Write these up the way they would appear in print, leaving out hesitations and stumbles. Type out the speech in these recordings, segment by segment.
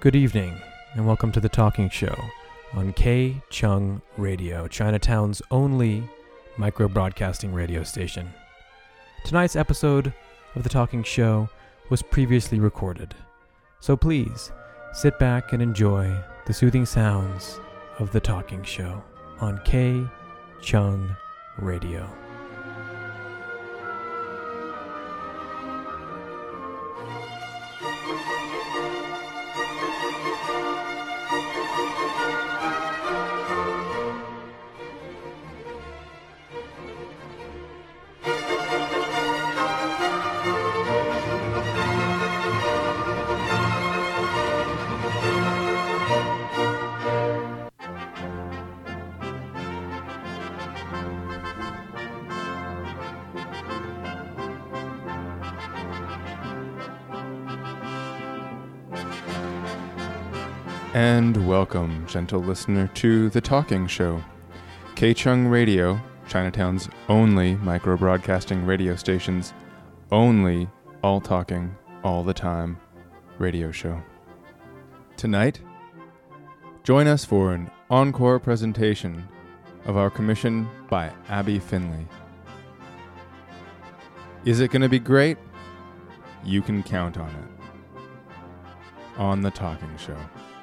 Good evening, and welcome to The Talking Show on K-Chung Radio, Chinatown's only micro-broadcasting radio station. Tonight's episode of The Talking Show was previously recorded, so please sit back and enjoy the soothing sounds of The Talking Show on K-Chung Radio. And welcome, gentle listener, to The Talking Show, K-Chung Radio, Chinatown's only micro-broadcasting radio station's only all-talking, all-the-time radio show. Tonight, join us for an encore presentation of our commission by Abby Finley. Is it going to be great? You can count on it. On The Talking Show.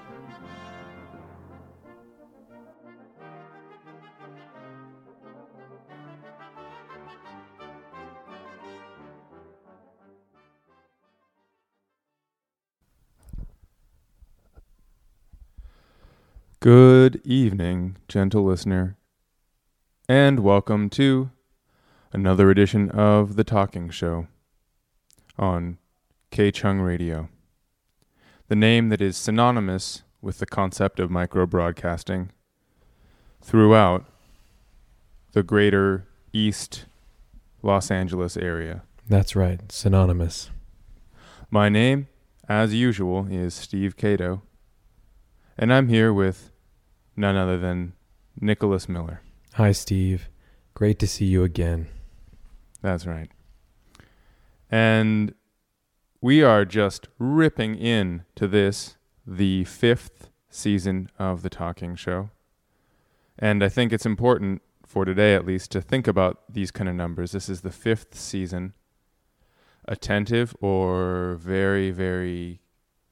Good evening, gentle listener, and welcome to another edition of The Talking Show on K-Chung Radio, the name that is synonymous with the concept of micro-broadcasting throughout the greater East Los Angeles area. That's right, synonymous. My name, as usual, is Steve Cato, and I'm here with none other than Nicholas Miller. Hi, Steve. Great to see you again. That's right. And we are just ripping in to this, the 5th season of The Talking Show. And I think it's important, for today at least, to think about these kind of numbers. This is the 5th season. Attentive or very, very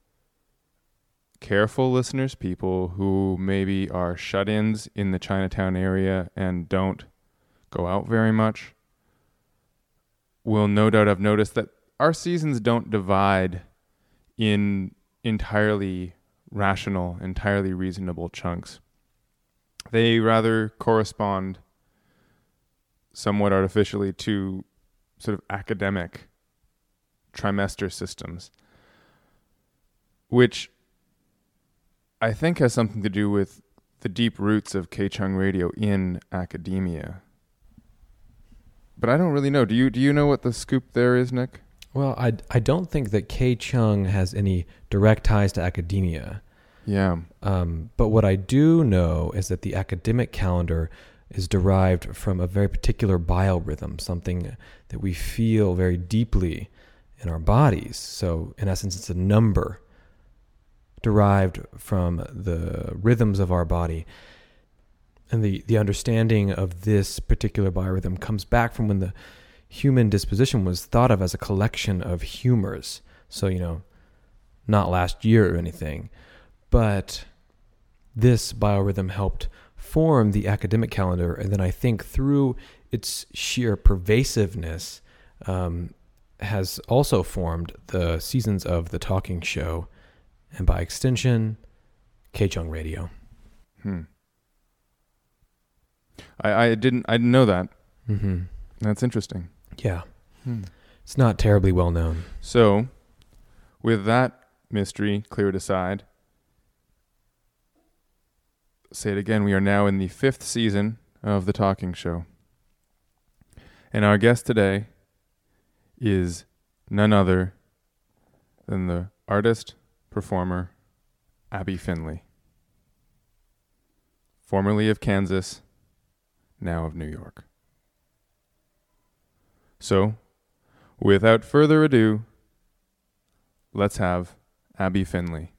careful listeners, people who maybe are shut-ins in the Chinatown area and don't go out very much, will no doubt have noticed that our seasons don't divide in entirely rational, entirely reasonable chunks. They rather correspond somewhat artificially to sort of academic trimester systems, which I think has something to do with the deep roots of K-Chung Radio in academia. But I don't really know. Do you know what the scoop there is, Nick? Well, I don't think that K-Chung has any direct ties to academia. Yeah. But what I do know is that the academic calendar is derived from a very particular biorhythm, something that we feel very deeply in our bodies. So, in essence, it's a number derived from the rhythms of our body. And the understanding of this particular biorhythm comes back from when the human disposition was thought of as a collection of humors. So, not last year or anything. But this biorhythm helped form the academic calendar. And then I think through its sheer pervasiveness has also formed the seasons of The Talking Show, and by extension, K-Chung Radio. I didn't know that. Mm-hmm. That's interesting. Yeah. It's not terribly well known. So, with that mystery cleared aside, say it again, we are now in the 5th season of The Talking Show. And our guest today is none other than the artist, performer, Abby Finley. Formerly of Kansas, now of New York. So, without further ado, let's have Abby Finley.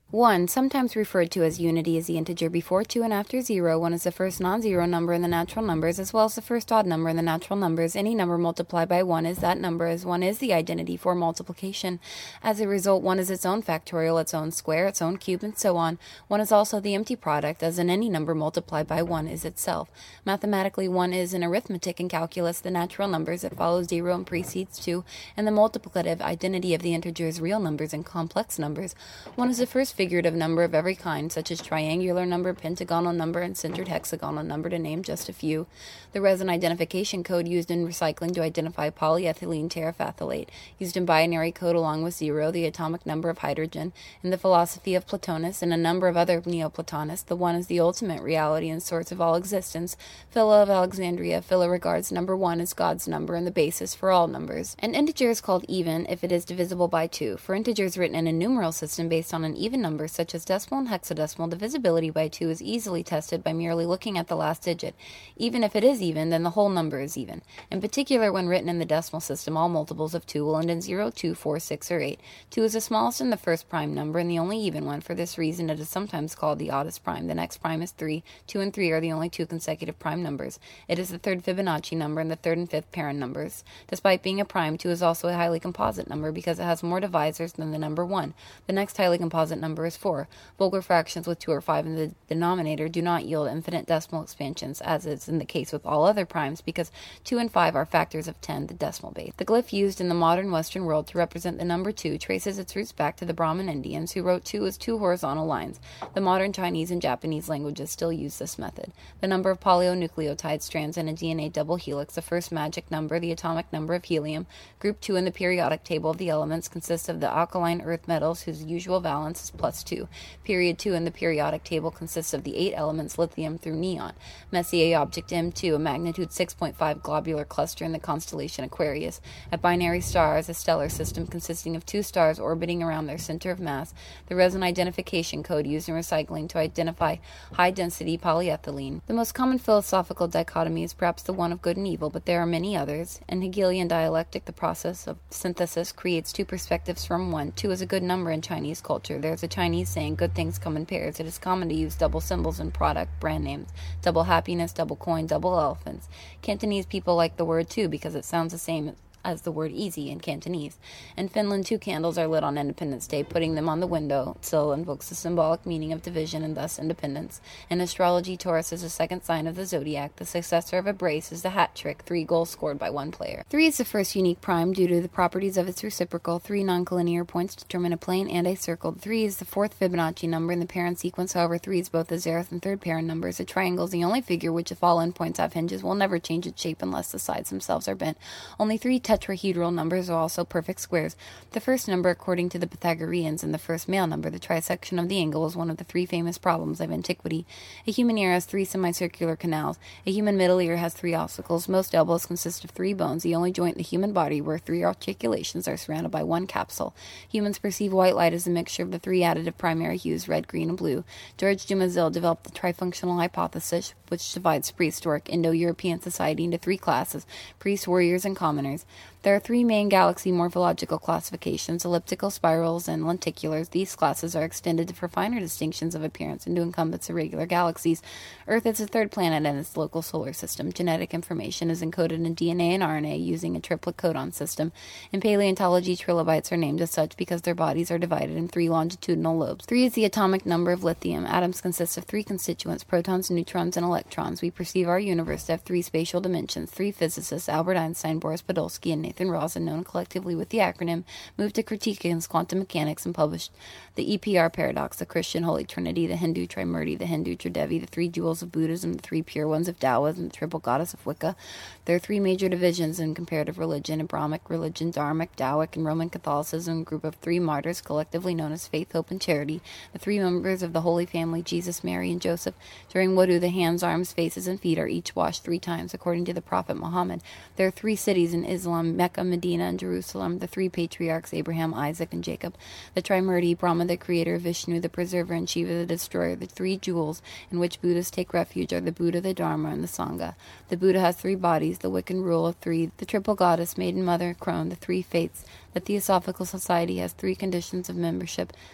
1, sometimes referred to as unity, is the integer before 2 and after 0. 1 is the first non-zero number in the natural numbers, as well as the first odd number in the natural numbers. Any number multiplied by 1 is that number, as 1 is the identity for multiplication. As a result, 1 is its own factorial, its own square, its own cube, and so on. 1 is also the empty product, as in any number multiplied by 1 is itself. Mathematically, 1 is in arithmetic and calculus the natural numbers that follow 0 and precedes 2, and the multiplicative identity of the integers real numbers and complex numbers. 1 is the first figurative number of every kind, such as triangular number, pentagonal number, and centered hexagonal number, to name just a few. The resin identification code used in recycling to identify polyethylene terephthalate, used in binary code along with 0, the atomic number of hydrogen. In the philosophy of Plotinus and a number of other Neoplatonists, the 1 is the ultimate reality and source of all existence. Philo of Alexandria, Philo regards number 1 as God's number and the basis for all numbers. An integer is called even if it is divisible by 2. For integers written in a numeral system based on an even number, such as decimal and hexadecimal, divisibility by 2 is easily tested by merely looking at the last digit. Even if it is even, then the whole number is even. In particular, when written in the decimal system, all multiples of 2 will end in 0, 2, 4, 6, or 8. 2 is the smallest and the first prime number, and the only even one. For this reason, it is sometimes called the oddest prime. The next prime is 3. 2 and 3 are the only two consecutive prime numbers. It is the third Fibonacci number and the third and fifth parent numbers. Despite being a prime, 2 is also a highly composite number because it has more divisors than the number 1. The next highly composite number is 4. Vulgar fractions with 2 or 5 in the denominator do not yield infinite decimal expansions, as is in the case with all other primes, because 2 and 5 are factors of 10, the decimal base. The glyph used in the modern Western world to represent the number 2 traces its roots back to the Brahmin Indians, who wrote 2 as 2 horizontal lines. The modern Chinese and Japanese languages still use this method. The number of polynucleotide strands in a DNA double helix, the first magic number, the atomic number of helium. Group 2 in the periodic table of the elements consists of the alkaline earth metals whose usual valence is +2. Period 2 in the periodic table consists of the 8 elements lithium through neon. Messier object M2, a magnitude 6.5 globular cluster in the constellation Aquarius. A binary star is a stellar system consisting of 2 stars orbiting around their center of mass. The resin identification code used in recycling to identify high-density polyethylene. The most common philosophical dichotomy is perhaps the one of good and evil, but there are many others. In Hegelian dialectic, the process of synthesis creates 2 perspectives from 1. 2 is a good number in Chinese culture. There's a Chinese saying, good things come in pairs. It is common to use double symbols in product brand names. Double happiness, double coin, double elephants. Cantonese people like the word 2 because it sounds the same as the word easy in Cantonese. In Finland, 2 candles are lit on Independence Day. Putting them on the window sill invokes the symbolic meaning of division and thus independence. In astrology, Taurus is the second sign of the zodiac. The successor of a brace is the hat trick, 3 goals scored by 1 player. 3 is the first unique prime due to the properties of its reciprocal. 3 non-collinear points determine a plane and a circle. 3 is the fourth Fibonacci number in the parent sequence. However, 3 is both the zeroth and third parent numbers. A triangle is the only figure which, if all endpoints have hinges, will never change its shape unless the sides themselves are bent. Only 3 tetrahedral numbers are also perfect squares. The first number, according to the Pythagoreans, and the first male number, the trisection of the angle, is one of the 3 famous problems of antiquity. A human ear has 3 semicircular canals. A human middle ear has 3 ossicles. Most elbows consist of 3 bones, the only joint in the human body where 3 articulations are surrounded by 1 capsule. Humans perceive white light as a mixture of the 3 additive primary hues, red, green, and blue. Georges Dumézil developed the trifunctional hypothesis, which divides prehistoric Indo-European society into 3 classes: priests, warriors, and commoners. There are 3 main galaxy morphological classifications: elliptical, spirals, and lenticulars. These classes are extended for finer distinctions of appearance and to encompass irregular galaxies. Earth is the 3rd planet in its local solar system. Genetic information is encoded in DNA and RNA using a triplet codon system. In paleontology, trilobites are named as such because their bodies are divided in 3 longitudinal lobes. 3 is the atomic number of lithium. Atoms consist of 3 constituents: protons, neutrons, and electrons. We perceive our universe to have 3 spatial dimensions. 3 physicists, Albert Einstein, Boris Podolsky, and Nathan Rosen, known collectively with the acronym, moved to critique against quantum mechanics and published the EPR paradox, the Christian Holy Trinity, the Hindu Trimurti, the Hindu Tridevi, the 3 jewels of Buddhism, the 3 pure ones of Taoism, the triple goddess of Wicca. There are 3 major divisions in comparative religion: Abrahamic religion, Dharmic, Taoic, and Roman Catholicism, a group of 3 martyrs collectively known as faith, hope, and charity. The 3 members of the Holy Family, Jesus, Mary, and Joseph. During wudu, the hands, arms, faces, and feet are each washed 3 times, according to the Prophet Muhammad. There are 3 cities in Islam: Mecca, Medina, and Jerusalem. The 3 patriarchs, Abraham, Isaac, and Jacob. The Trimurti, Brahma the creator, Vishnu the preserver, and Shiva the destroyer. The 3 jewels in which Buddhists take refuge are the Buddha, the Dharma, and the Sangha. The Buddha has 3 bodies: the Wiccan rule of 3, the triple goddess, maiden, mother, crone, the 3 fates. The Theosophical Society has 3 conditions of membership: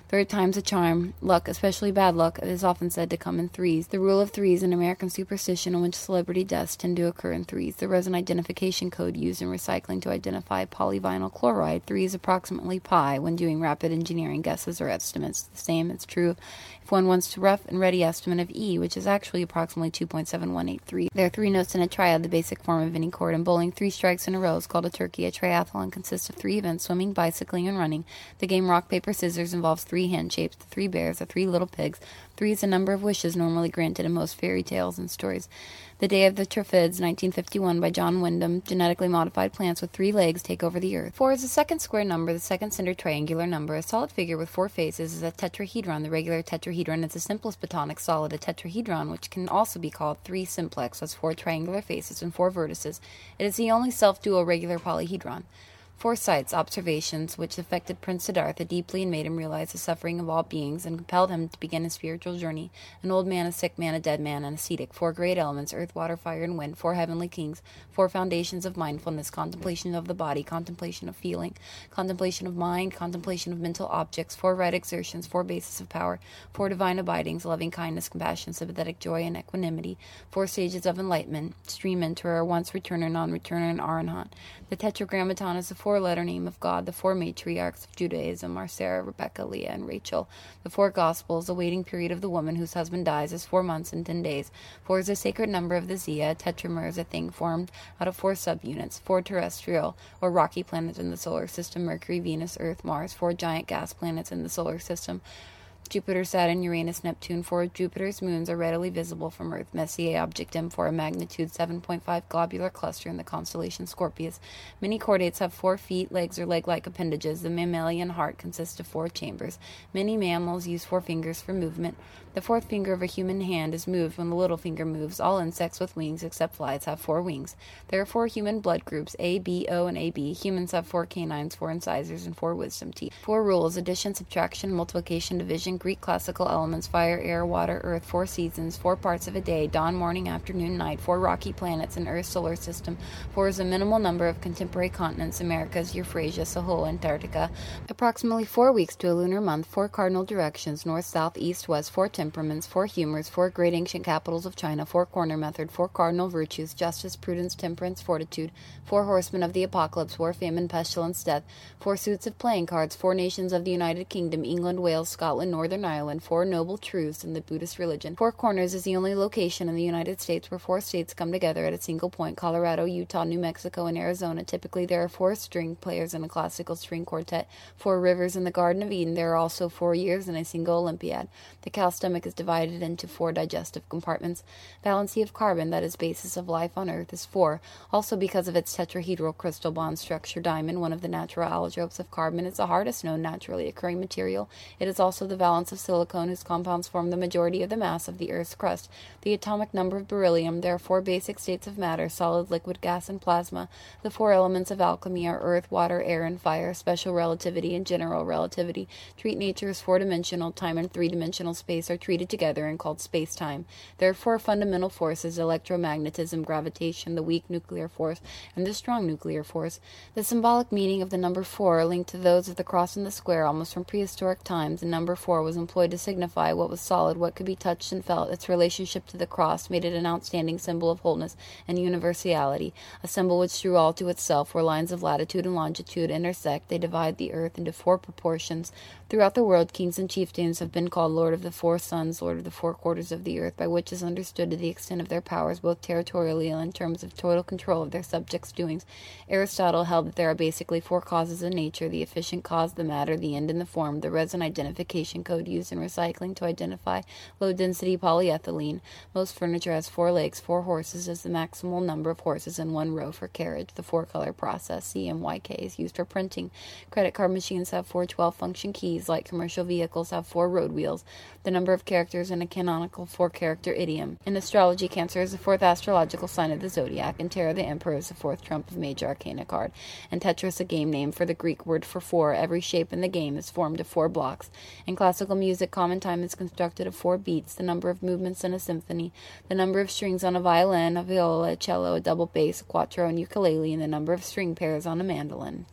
Third time's a charm. Luck, especially bad luck, is often said to come in threes. The rule of threes in American superstition in which celebrity deaths tend to occur in threes. The resin identification code used in recycling to identify polyvinyl chloride. 3 is approximately pi when doing rapid engineering guesses or estimates. The same is true if one wants to rough and ready estimate of E, which is actually approximately 2.7183. There are 3 notes in a triad, the basic form of any chord. In bowling, 3 strikes in a row is called a turkey. A triathlon consists of 3 events, swimming, bicycling, and running. The game rock, paper, scissors involves 3 hand shapes, the 3 bears, the 3 little pigs. 3 is the number of wishes normally granted in most fairy tales and stories. The Day of the Triffids, 1951, by John Wyndham. Genetically modified plants with 3 legs take over the earth. 4 is the second square number, the second centered triangular number. A solid figure with 4 faces is a tetrahedron. The regular tetrahedron is the simplest platonic solid. A tetrahedron, which can also be called 3 simplex, has 4 triangular faces and 4 vertices. It is the only self-dual regular polyhedron. 4 sights, observations, which affected Prince Siddhartha deeply and made him realize the suffering of all beings and compelled him to begin his spiritual journey. An old man, a sick man, a dead man, an ascetic. 4 great elements, earth, water, fire, and wind. 4 heavenly kings. 4 foundations of mindfulness, contemplation of the body, contemplation of feeling, contemplation of mind, contemplation of mental objects. 4 right exertions, 4 bases of power. 4 divine abidings, loving kindness, compassion, sympathetic joy, and equanimity. 4 stages of enlightenment, stream enterer, once returner, non-returner, and arahant. The tetragrammaton is the 4-letter name of God. The 4 matriarchs of Judaism are Sarah, Rebecca, Leah, and Rachel. The 4 Gospels, the waiting period of the woman whose husband dies, is 4 months and 10 days. 4 is the sacred number of the Zia. A tetramer is a thing formed out of 4 subunits. 4 terrestrial, or rocky planets in the solar system: Mercury, Venus, Earth, Mars. 4 giant gas planets in the solar system: Jupiter, Saturn, Uranus, Neptune. 4 Jupiter's moons are readily visible from Earth. Messier object M4, a magnitude 7.5 globular cluster in the constellation Scorpius. Many chordates have 4 feet, legs, or leg-like appendages. The mammalian heart consists of 4 chambers. Many mammals use 4 fingers for movement. The 4th finger of a human hand is moved when the little finger moves. All insects with wings, except flies, have 4 wings. There are 4 human blood groups, A, B, O, and AB. Humans have 4 canines, 4 incisors, and 4 wisdom teeth. 4 rules: addition, subtraction, multiplication, division. Greek classical elements: fire, air, water, earth. 4 seasons, 4 parts of a day: dawn, morning, afternoon, night. 4 rocky planets in Earth's solar system. 4 is the minimal number of contemporary continents: Americas, Euphrasia, Sahel, Antarctica. Approximately 4 weeks to a lunar month. 4 cardinal directions: north, south, east, west. 4 temperaments, 4 humors. 4 great ancient capitals of China. 4 corner method. 4 cardinal virtues: justice, prudence, temperance, fortitude. 4 horsemen of the apocalypse: war, famine, pestilence, death. 4 suits of playing cards: 4 nations of the United Kingdom: England, Wales, Scotland, Northern Ireland. 4 noble truths in the Buddhist religion. 4 Corners is the only location in the United States where 4 states come together at a single point: Colorado, Utah, New Mexico, and Arizona. Typically, there are 4 string players in a classical string quartet. 4 rivers in the Garden of Eden. There are also 4 years in a single Olympiad. The cow stomach is divided into 4 digestive compartments. Valency of carbon, that is basis of life on Earth, is 4. Also, because of its tetrahedral crystal bond structure, diamond, one of the natural allotropes of carbon, is the hardest known naturally occurring material. It is also the valence of silicon, whose compounds form the majority of the mass of the Earth's crust. The atomic number of beryllium. There are 4 basic states of matter: solid, liquid, gas, and plasma. The 4 elements of alchemy are earth, water, air, and fire. Special relativity and general relativity treat nature as 4-dimensional. Time and 3-dimensional space are treated together and called space-time. There are 4 fundamental forces: electromagnetism, gravitation, the weak nuclear force, and the strong nuclear force. The symbolic meaning of the number 4 are linked to those of the cross and the square almost from prehistoric times. The number 4 was employed to signify what was solid, what could be touched and felt. Its relationship to the cross made it an outstanding symbol of wholeness and universality, a symbol which drew all to itself. Where lines of latitude and longitude intersect, they divide the earth into 4 proportions. Throughout the world, kings and chieftains have been called Lord of the 4 Suns, Lord of the 4 quarters of the earth, by which is understood to the extent of their powers, both territorially and in terms of total control of their subjects' doings. Aristotle held that there are basically 4 causes in nature: the efficient cause, the matter, the end, and the form. The resin identification code used in recycling to identify low-density polyethylene. Most furniture has 4 legs. 4 horses is the maximal number of horses in 1 row for carriage. The 4-color process, CMYK, is used for printing. Credit card machines have 4 12-function keys. Light commercial vehicles have 4 road wheels. The number of characters in a canonical 4-character idiom. In astrology, Cancer is the 4th astrological sign of the zodiac, and Terra the Emperor is the 4th trump of Major Arcana card, and Tetris a game name for the Greek word for 4. Every shape in the game is formed of 4 blocks. In classical music, common time is constructed of 4 beats, the number of movements in a symphony, the number of strings on a violin, a viola, a cello, a double bass, a quattro, and ukulele, and the number of string pairs on a mandolin.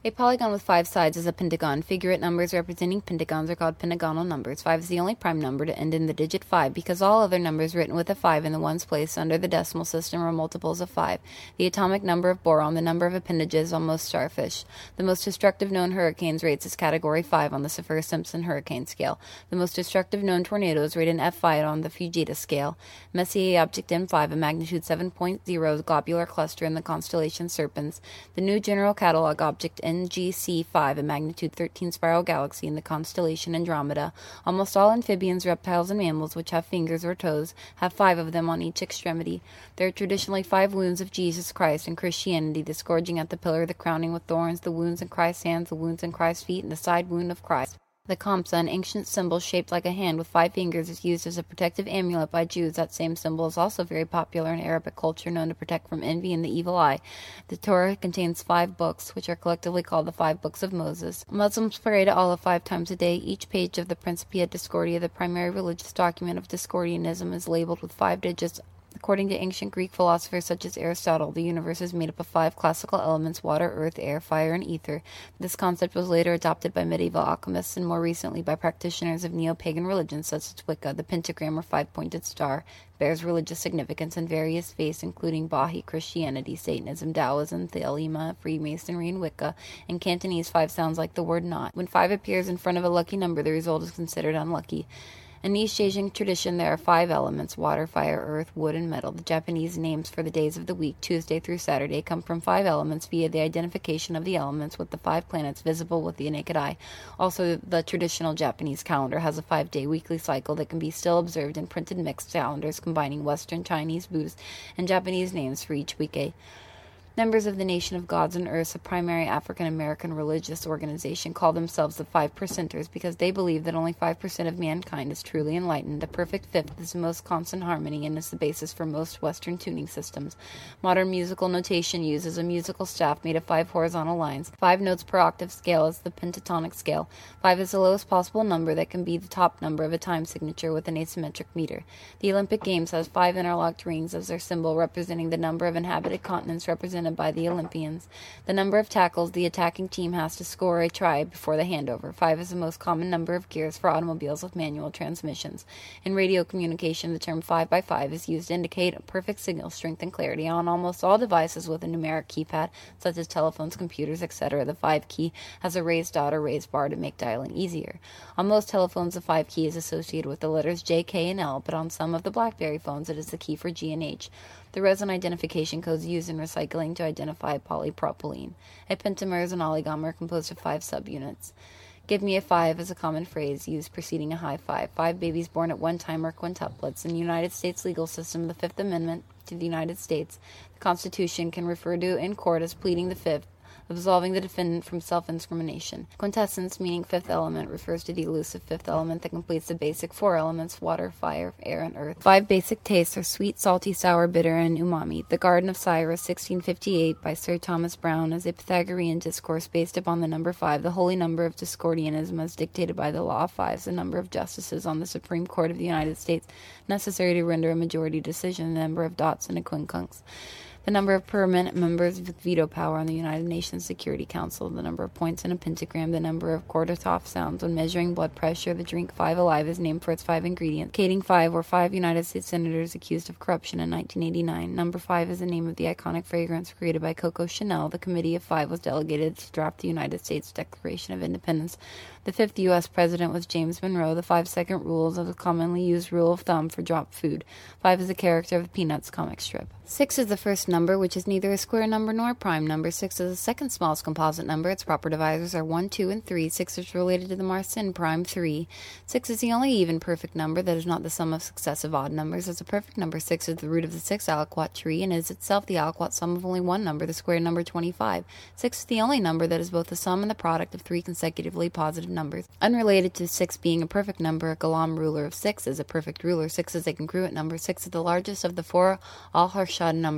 A polygon with 5 sides is a pentagon. Figurate numbers representing pentagons are called pentagonal numbers. 5 is the only prime number to end in the digit 5 because all other numbers written with a 5 in the ones place under the decimal system are multiples of 5. The atomic number of boron, the number of appendages on most starfish. The most destructive known hurricanes rates is category 5 on the Saffir-Simpson hurricane scale. The most destructive known tornadoes rate an F5 on the Fujita scale. Messier object M5, a magnitude 7.0 globular cluster in the constellation Serpens. The new general catalog object NGC5, a magnitude 13 spiral galaxy in the constellation Andromeda. Almost all amphibians, reptiles, and mammals which have fingers or toes have 5 of them on each extremity. There are traditionally 5 wounds of Jesus Christ in Christianity: the scourging at the pillar, the crowning with thorns, the wounds in Christ's hands, the wounds in Christ's feet, and the side wound of Christ. The Kamsa, an ancient symbol shaped like a hand with 5 fingers, is used as a protective amulet by Jews. That same symbol is also very popular in Arabic culture, known to protect from envy and the evil eye. The Torah contains 5 books, which are collectively called the 5 books of Moses. Muslims pray to Allah 5 times a day. Each page of the Principia Discordia, the primary religious document of Discordianism, is labeled with 5 digits. According to ancient Greek philosophers such as Aristotle, the universe is made up of 5 classical elements: water, earth, air, fire, and ether. This concept was later adopted by medieval alchemists and more recently by practitioners of neo-pagan religions such as Wicca. The pentagram or 5-pointed star bears religious significance in various faiths including Baha'i Christianity, Satanism, Taoism, Thelema, Freemasonry, and Wicca. In Cantonese, 5 sounds like the word not. When 5 appears in front of a lucky number, the result is considered unlucky. In East Asian tradition, there are 5 elements: water, fire, earth, wood, and metal. The Japanese names for the days of the week, Tuesday through Saturday, come from 5 elements via the identification of the elements with the 5 planets visible with the naked eye. Also, the traditional Japanese calendar has a 5-day weekly cycle that can be still observed in printed mixed calendars combining Western, Chinese, Buddhist, and Japanese names for each weekday. Members of the Nation of Gods and Earth, a primary African-American religious organization, call themselves the 5%ers because they believe that only 5% of mankind is truly enlightened. A perfect fifth is the most constant harmony and is the basis for most Western tuning systems. Modern musical notation uses a musical staff made of 5 horizontal lines. 5 notes per octave scale is the pentatonic scale. 5 is the lowest possible number that can be the top number of a time signature with an asymmetric meter. The Olympic Games has 5 interlocked rings as their symbol, representing the number of inhabited continents represented by the Olympians. The number of tackles the attacking team has to score a try before the handover. 5 is the most common number of gears for automobiles with manual transmissions. In radio communication, the term 5x5 is used to indicate a perfect signal strength and clarity. On almost all devices with a numeric keypad, such as telephones, computers, etc., the 5 key has a raised dot or raised bar to make dialing easier. On most telephones, the 5 key is associated with the letters J, K, and L, but on some of the BlackBerry phones, it is the key for G and H. The resin identification codes used in recycling to identify polypropylene. A pentamer is an oligomer composed of 5 subunits. Give me a 5 is a common phrase used preceding a high five. 5 babies born at one time are quintuplets. In the United States legal system, the Fifth Amendment to the United States, the Constitution can refer to in court as pleading the fifth, absolving the defendant from self-incrimination. Quintessence, meaning 5th element, refers to the elusive 5th element that completes the basic 4 elements: water, fire, air, and earth. 5 basic tastes are sweet, salty, sour, bitter, and umami. The Garden of Cyrus, 1658, by Sir Thomas Browne, is a Pythagorean discourse based upon the number 5, the holy number of Discordianism as dictated by the law of 5s, the number of justices on the Supreme Court of the United States necessary to render a majority decision, the number of dots and a quincunx. The number of permanent members with veto power on the United Nations Security Council, the number of points in a pentagram, the number of Korthoff sounds when measuring blood pressure. The drink 5 Alive is named for its 5 ingredients. Kading 5 were 5 United States senators accused of corruption in 1989. Number 5 is the name of the iconic fragrance created by Coco Chanel. The Committee of 5 was delegated to draft the United States Declaration of Independence. The 5th U.S. president was James Monroe. The 5-second rule is a commonly used rule of thumb for drop food. 5 is the character of the Peanuts comic strip. 6 is the first number, which is neither a square number nor a prime number. 6 is the second smallest composite number. Its proper divisors are 1, 2, and 3. 6 is related to the Mersenne prime 3. 6 is the only even perfect number that is not the sum of successive odd numbers. As a perfect number, 6 is the root of the 6 aliquot tree and is itself the aliquot sum of only one number, the square number 25. 6 is the only number that is both the sum and the product of 3 consecutively positive numbers. Unrelated to 6 being a perfect number, a Galam ruler of 6 is a perfect ruler. 6 is a congruent number. 6 is the largest of the 4 Al-Harshad numbers. All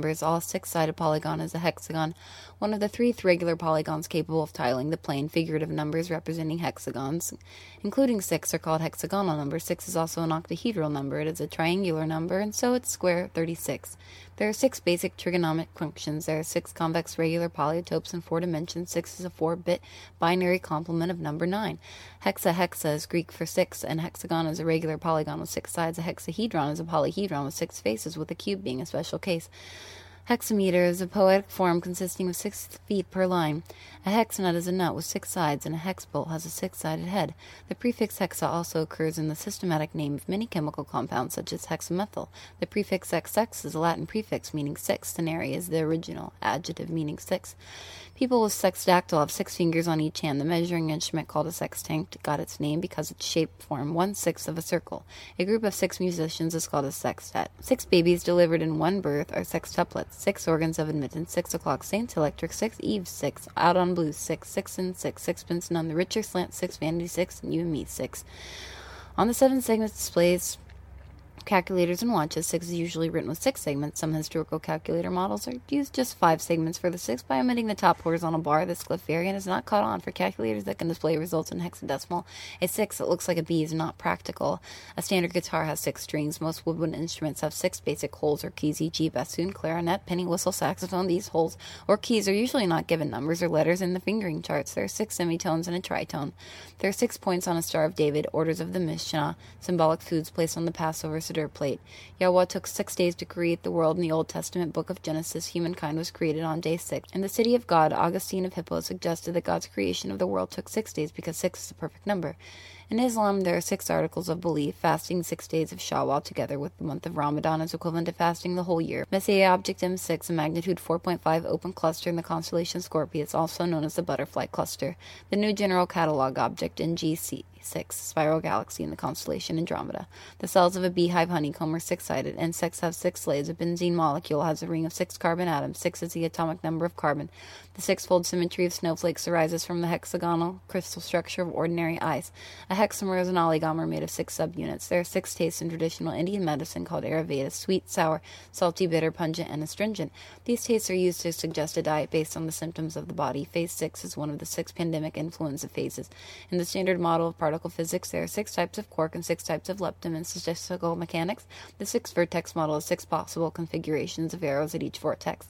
six-sided polygon is a hexagon, one of the three regular polygons capable of tiling the plane. Figurative numbers representing hexagons, including 6, are called hexagonal numbers. 6 is also an octahedral number. It is a triangular number, and so its square, 36. There are 6 basic trigonomic functions. There are 6 convex regular polytopes in 4 dimensions. 6 is a 4-bit binary complement of number 9. Hexa is Greek for 6, and hexagon is a regular polygon with 6 sides. A hexahedron is a polyhedron with 6 faces, with a cube being a special case. Hexameter is a poetic form consisting of 6 feet per line. A hexanut is a nut with 6 sides, and a hexbolt has a 6-sided head. The prefix hexa also occurs in the systematic name of many chemical compounds, such as hexamethyl. The prefix XX is a Latin prefix meaning 6. Tenere is the original adjective meaning 6. People with sextactyl have 6 fingers on each hand. The measuring instrument called a sextant got its name because its shape formed 1/6 of a circle. A group of 6 musicians is called a sextet. 6 babies delivered in one birth are sextuplets. 6 organs of admittance: 6 o'clock Saints, Electric 6, Eve 6, Out on Blues 6, 6 and 6, Sixpence None the Richer, Slant 6, Vanity 6, and You and Me 6. On the 7 segment displays calculators and watches, 6 is usually written with 6 segments. Some historical calculator models are used just 5 segments for the 6 by omitting the top horizontal bar. This glyph variant is not caught on for calculators that can display results in hexadecimal. A 6 that looks like a B is not practical. A standard guitar has 6 strings. Most woodwind instruments have 6 basic holes or keys, e.g. bassoon, clarinet, penny whistle, saxophone. These holes or keys are usually not given numbers or letters in the fingering charts. There are 6 semitones and a tritone. There are 6 points on a Star of David, orders of the Mishnah, symbolic foods placed on the Passover Seder plate. Yahweh took 6 days to create the world. In the Old Testament book of Genesis, humankind was created on day 6. In the City of God, Augustine of Hippo suggested that God's creation of the world took 6 days because 6 is a perfect number. In Islam, there are 6 articles of belief. Fasting 6 days of Shawwal together with the month of Ramadan is equivalent to fasting the whole year. Messiah Object M6, a magnitude 4.5 open cluster in the constellation Scorpius, also known as the Butterfly Cluster. The New General Catalog Object NGC 6, spiral galaxy in the constellation Andromeda. The cells of a beehive honeycomb are 6-sided. Insects have 6 slaves. A benzene molecule has a ring of 6 carbon atoms. 6 is the atomic number of carbon. The 6-fold symmetry of snowflakes arises from the hexagonal crystal structure of ordinary ice. A hexamer is an oligomer made of 6 subunits. There are 6 tastes in traditional Indian medicine called Ayurveda: sweet, sour, salty, bitter, pungent, and astringent. These tastes are used to suggest a diet based on the symptoms of the body. Phase 6 is one of the 6 pandemic influenza phases. In the standard model of particle physics, there are 6 types of quark and 6 types of lepton. In statistical mechanics, the 6-vertex model has 6 possible configurations of arrows at each vortex.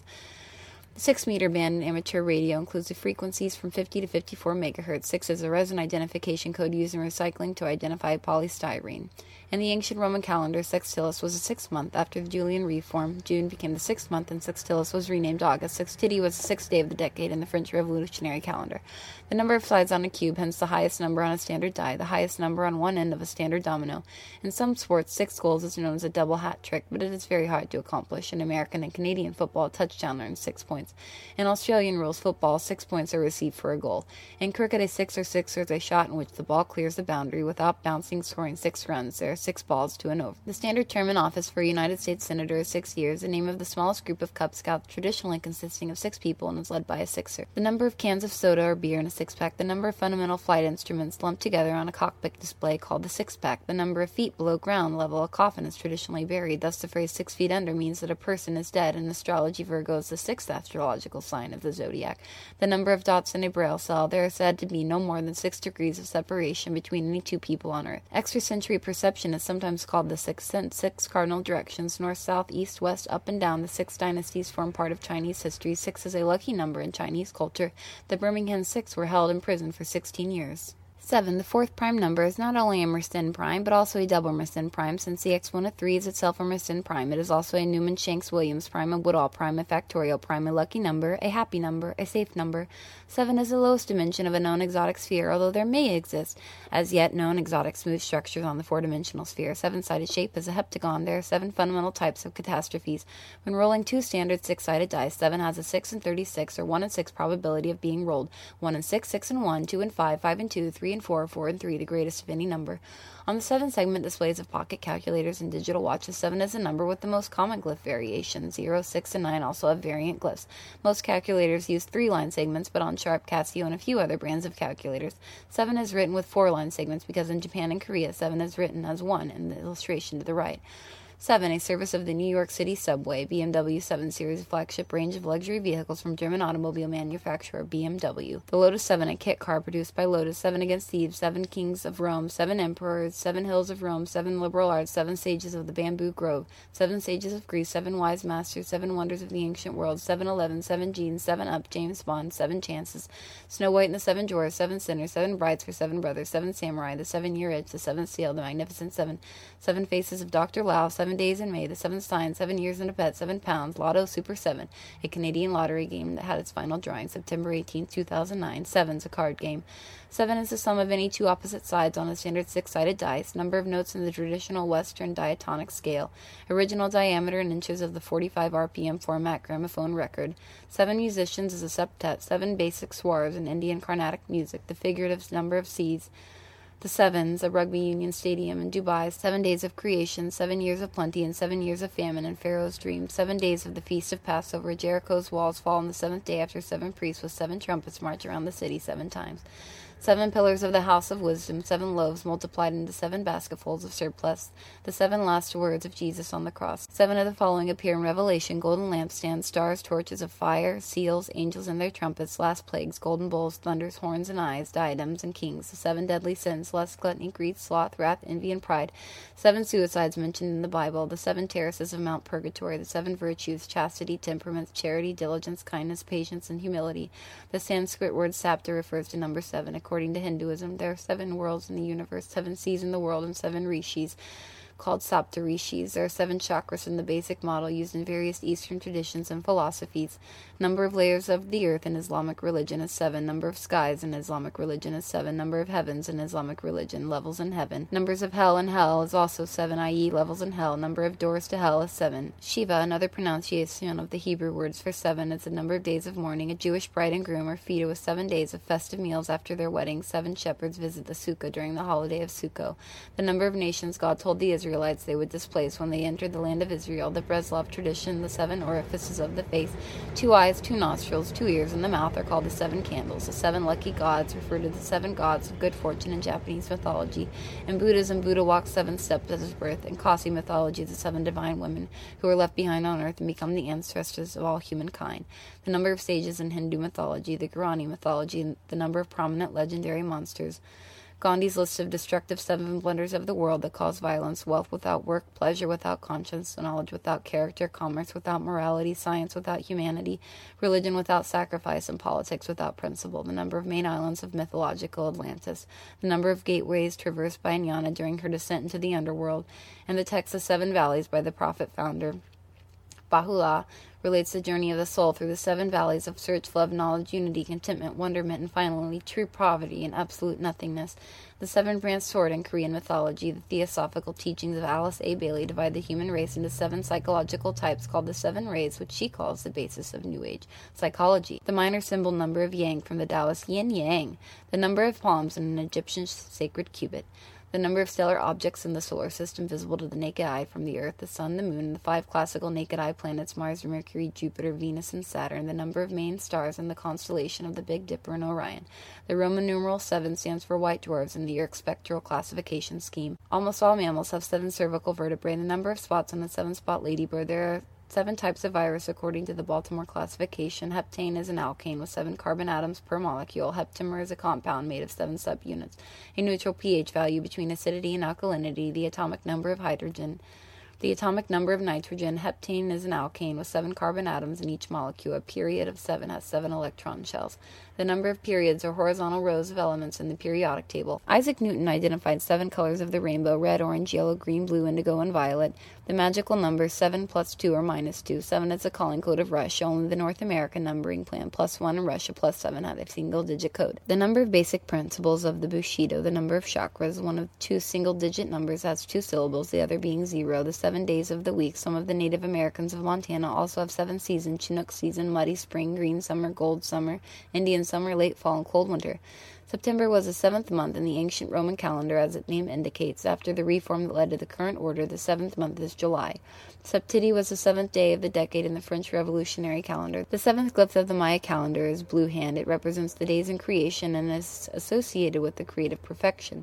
The 6-meter band in amateur radio includes the frequencies from 50 to 54 megahertz. 6 is a resin identification code used in recycling to identify polystyrene. In the ancient Roman calendar, Sextilis was the 6th month. After the Julian reform, June became the 6th month, and Sextilis was renamed August. Sextilia was the 6th day of the decade in the French Revolutionary calendar. The number of sides on a cube, hence the highest number on a standard die, the highest number on one end of a standard domino. In some sports, 6 goals is known as a double hat trick, but it is very hard to accomplish. In American and Canadian football, a touchdown earns 6 points. In Australian rules football, 6 points are received for a goal. In cricket, a 6 or 6er is a shot in which the ball clears the boundary without bouncing, scoring 6 runs. There are 6 balls to an over. The standard term in office for a United States Senator is 6 years. The name of the smallest group of Cub Scouts, traditionally consisting of 6 people, and is led by a 6er. The number of cans of soda or beer in a 6-pack. The number of fundamental flight instruments lumped together on a cockpit display called the 6-pack. The number of feet below ground level a coffin is traditionally buried. Thus, the phrase 6 feet under means that a person is dead. In astrology, Virgo is the 6th astrological sign of the zodiac. The number of dots in a braille cell. There are said to be no more than 6 degrees of separation between any 2 people on Earth. Extrasensory perception is sometimes called the 6th sense. 6 cardinal directions: north, south, east, west, up, and down. The 6 dynasties form part of Chinese history. 6 is a lucky number in Chinese culture. The Birmingham 6 were held in prison for 16 years. 7. The 4th prime number is not only a Mersenne prime, but also a double Mersenne prime, since the exponent of 3 is itself a Mersenne prime. It is also a Newman-Shanks-Williams prime, a Woodall prime, a factorial prime, a lucky number, a happy number, a safe number. 7 is the lowest dimension of a known exotic sphere, although there may exist as yet known exotic smooth structures on the 4-dimensional sphere. 7-sided shape is a heptagon. There are 7 fundamental types of catastrophes. When rolling 2 standard 6-sided dice, 7 has a 6 in 36, or 1 in 6 probability of being rolled. 1 in 6, 6 in 1, 2 in 5, 5 in 2, 3 in 4, 4 in 3, the greatest of any number. On the 7-segment displays of pocket calculators and digital watches, 7 is a number with the most common glyph variation. 0, 6, and 9 also have variant glyphs. Most calculators use 3-line segments, but on Sharp, Casio, and a few other brands of calculators, 7 is written with 4-line segments because in Japan and Korea, 7 is written as 1 in the illustration to the right. 7. A service of the New York City Subway, BMW 7 Series flagship range of luxury vehicles from German automobile manufacturer BMW. The Lotus 7, a kit car produced by Lotus. 7 Against Thieves, 7 Kings of Rome, 7 Emperors, 7 Hills of Rome, 7 Liberal Arts, 7 Sages of the Bamboo Grove, 7 Sages of Greece, 7 Wise Masters, 7 Wonders of the Ancient World, 7-Eleven, 7 Jeans, 7 Up, James Bond, 7 Chances, Snow White and the 7 Dwarfs, 7 Sinners, 7 Brides for 7 Brothers, 7 Samurai, the 7-Year Itch, the 7th Seal, the Magnificent 7, 7 Faces of Dr. Lau, 7 Days in May, the 7th Sign, 7 Years and a Pet, 7 Pounds, Lotto Super 7, a Canadian lottery game that had its final drawing September 18, 2009. 7's a card game. 7 is the sum of any two opposite sides on a standard 6-sided dice. Number of notes in the traditional Western diatonic scale. Original diameter in inches of the 45 RPM format gramophone record. 7 musicians is a septet. 7 basic swars in Indian Carnatic music. The figurative number of seeds. The Sevens, a rugby union stadium in Dubai. 7 days of creation, 7 years of plenty, and 7 years of famine in Pharaoh's dream. 7 days of the feast of Passover. Jericho's walls fall on the 7th day after 7 priests with 7 trumpets march around the city 7 times. 7 pillars of the house of wisdom, 7 loaves multiplied into 7 basketfuls of surplus, the 7 last words of Jesus on the cross. 7 of the following appear in Revelation: golden lampstands, stars, torches of fire, seals, angels and their trumpets, last plagues, golden bulls, thunders, horns and eyes, diadems and kings, the 7 deadly sins, lust, gluttony, greed, sloth, wrath, envy and pride, 7 suicides mentioned in the Bible, the 7 terraces of Mount Purgatory, the 7 virtues, chastity, temperance, charity, diligence, kindness, patience, and humility. The Sanskrit word sapta refers to number 7. According to Hinduism, there are 7 worlds in the universe, 7 seas in the world, and 7 rishis, called Saptarishis. There are 7 chakras in the basic model used in various Eastern traditions and philosophies. Number of layers of the earth in Islamic religion is 7. Number of skies in Islamic religion is 7. Number of heavens in Islamic religion, levels in heaven. Numbers of hell in hell is also 7, i.e. levels in hell. Number of doors to hell is 7. Shiva, another pronunciation of the Hebrew words for 7, is the number of days of mourning. A Jewish bride and groom are feted with 7 days of festive meals after their wedding. 7 shepherds visit the Sukkah during the holiday of Sukkot. The number of nations God told the Israelites they would displace when they entered the land of Israel. The Breslov tradition, the 7 orifices of the face, 2 eyes, 2 nostrils, 2 ears, and the mouth are called the 7 candles. The 7 lucky gods refer to the 7 gods of good fortune in Japanese mythology. In Buddhism, Buddha walked 7 steps at his birth. In Kasi mythology, the 7 divine women who were left behind on earth and become the ancestors of all humankind. The number of sages in Hindu mythology, the Gurani mythology, and the number of prominent legendary monsters. Gandhi's list of destructive 7 blunders of the world that cause violence: wealth without work, pleasure without conscience, knowledge without character, commerce without morality, science without humanity, religion without sacrifice, and politics without principle. The number of main islands of mythological Atlantis. The number of gateways traversed by Jnana during her descent into the underworld. And the text of 7 valleys by the prophet founder Baha'u'llah relates the journey of the soul through the 7 valleys of search, love, knowledge, unity, contentment, wonderment, and finally true poverty and absolute nothingness. The 7-branched sword in Korean mythology. The theosophical teachings of Alice A. Bailey divide the human race into 7 psychological types called the 7 rays, which she calls the basis of New Age psychology. The minor symbol number of Yang from the Taoist Yin Yang. The number of palms in an Egyptian sacred cubit. The number of stellar objects in the solar system visible to the naked eye from the Earth, the Sun, the Moon, and the 5 classical naked eye planets Mars, Mercury, Jupiter, Venus, and Saturn. The number of main stars in the constellation of the Big Dipper and Orion. The Roman numeral 7 stands for white dwarfs in the Earth spectral classification scheme. Almost all mammals have 7 cervical vertebrae. The number of spots on the 7-spot ladybird. There are 7 types of virus according to the Baltimore classification. Heptane is an alkane with 7 carbon atoms per molecule. Heptamer is a compound made of 7 subunits. A neutral pH value between acidity and alkalinity. The atomic number of hydrogen. The atomic number of nitrogen. Heptane is an alkane with 7 carbon atoms in each molecule. A period of 7 has 7 electron shells. The number of periods or horizontal rows of elements in the periodic table. Isaac Newton identified 7 colors of the rainbow: red, orange, yellow, green, blue, indigo, and violet. The magical number 7 plus 2 or minus 2. 7 is a calling code of Russia. Only the North American numbering plan +1 and Russia +7 have a single-digit code. The number of basic principles of the Bushido. The number of chakras. One of 2 single-digit numbers has 2 syllables, the other being 0. The 7 days of the week. Some of the Native Americans of Montana also have 7 seasons: Chinook season, muddy spring, green summer, gold summer, Indian summer, late fall, and cold winter. September was the 7th month in the ancient Roman calendar, as its name indicates. After the reform that led to the current order, the 7th month is July. Septiti was the 7th day of the decade in the French Revolutionary calendar. The 7th glyph of the Maya calendar is blue hand. It represents the days in creation and is associated with the creative perfection.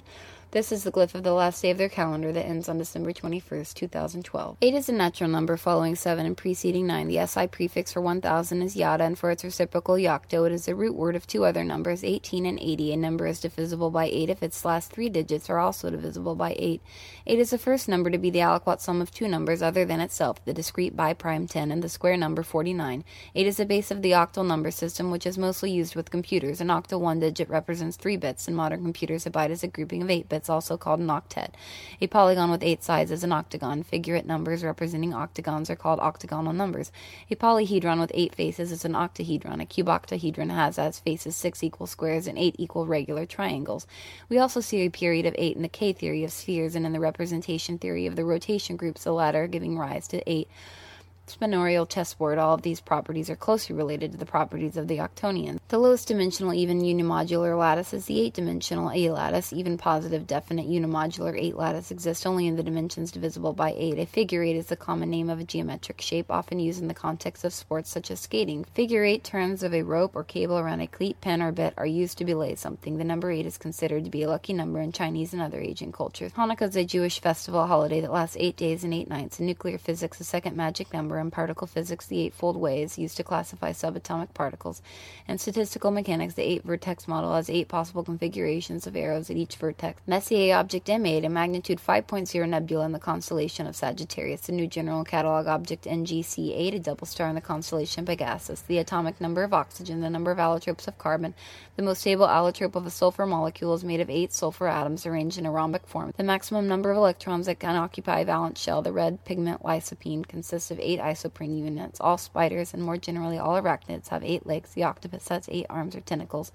This is the glyph of the last day of their calendar that ends on December 21st, 2012. 8 is a natural number following 7 and preceding 9. The SI prefix for 1000 is yada, and for its reciprocal yocto, it is the root word of two other numbers, 18 and 80. A number is divisible by 8 if its last 3 digits are also divisible by 8. 8 is the first number to be the aliquot sum of two numbers other than itself, the discrete biprime 10 and the square number 49. 8 is the base of the octal number system, which is mostly used with computers. An octal one digit represents 3 bits, and modern computers a byte is a grouping of 8 bits, also called an octet. A polygon with 8 sides is an octagon. Figurate numbers representing octagons are called octagonal numbers. A polyhedron with 8 faces is an octahedron. A cuboctahedron has as faces 6 equal squares and 8 equal regular triangles. We also see a period of 8 in the K-theory of spheres and in the representation theory of the rotation groups, the latter giving rise to 8. Spinorial chessboard. All of these properties are closely related to the properties of the octonion. The lowest dimensional even unimodular lattice is the 8-dimensional A lattice. Even positive definite unimodular 8 lattice exists only in the dimensions divisible by 8. A figure 8 is the common name of a geometric shape, often used in the context of sports such as skating. Figure 8 turns of a rope or cable around a cleat, pen, or bit are used to belay something. The number 8 is considered to be a lucky number in Chinese and other Asian cultures. Hanukkah is a Jewish festival holiday that lasts 8 days and 8 nights. In nuclear physics, the second magic number. In particle physics, the eightfold way is used to classify subatomic particles. In statistical mechanics, the 8-vertex model has 8 possible configurations of arrows at each vertex. Messier object M8, a magnitude 5.0 nebula in the constellation of Sagittarius. The New General Catalog object NGC8, a double star in the constellation Pegasus. The atomic number of oxygen, the number of allotropes of carbon. The most stable allotrope of a sulfur molecule is made of 8 sulfur atoms arranged in a rhombic form. The maximum number of electrons that can occupy a valence shell, the red pigment lycopene, consists of 8 isoprene units. All spiders, and more generally all arachnids, have 8 legs. The octopus has 8 arms or tentacles.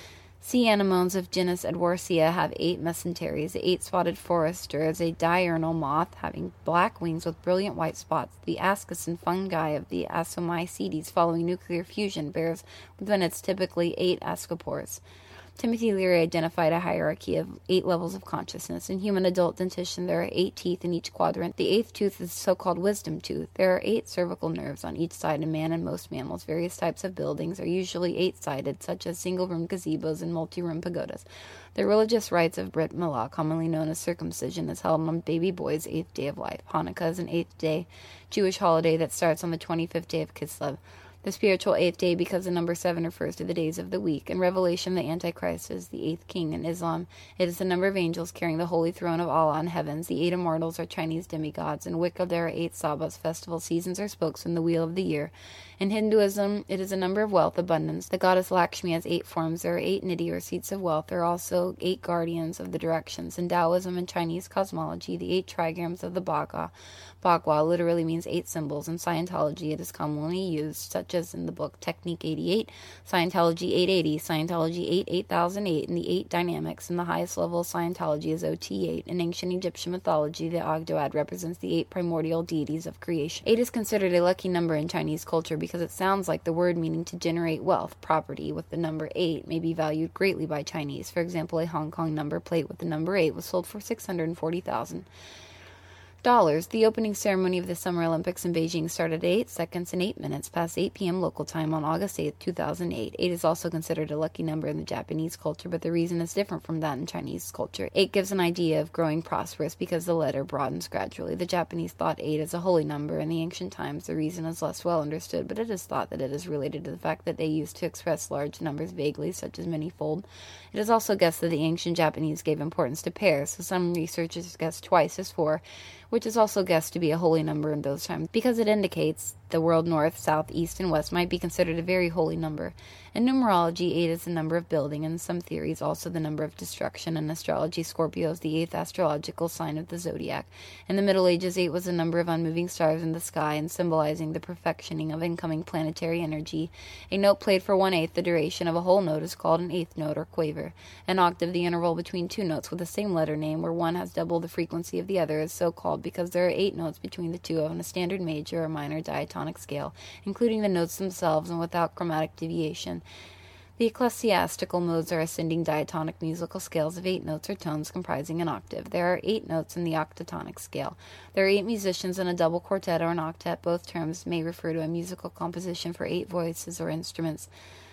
Sea anemones of genus Edwardsia have 8 mesenteries. The 8-spotted forester is a diurnal moth having black wings with brilliant white spots. The ascus fungi of the Asomycetes following nuclear fusion bears within its typically 8 ascopores. Timothy Leary identified a hierarchy of 8 levels of consciousness. In human adult dentition, there are 8 teeth in each quadrant. The 8th tooth is the so-called wisdom tooth. There are 8 cervical nerves on each side in man and most mammals. Various types of buildings are usually 8-sided, such as single-room gazebos and multi-room pagodas. The religious rites of Brit Milah, commonly known as circumcision, is held on baby boy's 8th day of life. Hanukkah is an 8th day Jewish holiday that starts on the 25th day of Kislev, the spiritual 8th day, because the number 7 refers to the days of the week. In Revelation, the Antichrist is the 8th king. In Islam, it is the number of angels carrying the holy throne of Allah in heavens. The 8 immortals are Chinese demigods. In Wicca, there are 8 sabbats, festival seasons or spokes in the wheel of the year. In Hinduism, it is a number of wealth, abundance. The goddess Lakshmi has 8 forms. There are 8 nidhi or seats of wealth. There are also 8 guardians of the directions. In Taoism and Chinese cosmology, the 8 trigrams of the Bagua literally means 8 symbols. In Scientology, it is commonly used, such as in the book Technique 88, Scientology 880, Scientology 8008, and the 8 dynamics. And the highest level of Scientology is OT8. In ancient Egyptian mythology, the Ogdoad represents the 8 primordial deities of creation. 8 is considered a lucky number in Chinese culture because it sounds like the word meaning to generate wealth. Property with the number 8 may be valued greatly by Chinese. For example, a Hong Kong number plate with the number 8 was sold for $640,000. The opening ceremony of the Summer Olympics in Beijing started at 8 seconds and 8 minutes past 8 p.m. local time on August 8, 2008. 8 is also considered a lucky number in the Japanese culture, but the reason is different from that in Chinese culture. 8 gives an idea of growing prosperous because the letter broadens gradually. The Japanese thought 8 as a holy number. In the ancient times, the reason is less well understood, but it is thought that it is related to the fact that they used to express large numbers vaguely, such as many-fold. It is also guessed that the ancient Japanese gave importance to pairs, so some researchers guess twice as 4, which is also guessed to be a holy number in those times, because it indicates the world north, south, east, and west might be considered a very holy number. In numerology, 8 is the number of building, and in some theories also the number of destruction. In astrology, Scorpio is the 8th astrological sign of the zodiac. In the Middle Ages, 8 was the number of unmoving stars in the sky, and symbolizing the perfectioning of incoming planetary energy. A note played for 1/8 the duration of a whole note is called an eighth note or quaver. An octave, the interval between 2 notes with the same letter name, where one has double the frequency of the other, is so called because there are 8 notes between the two on a standard major or minor diatonic scale, including the notes themselves and without chromatic deviation. The ecclesiastical modes are ascending diatonic musical scales of 8 notes or tones comprising an octave. There are 8 notes in the octatonic scale. There are 8 musicians in a double quartet or an octet. Both terms may refer to a musical composition for 8 voices or instruments.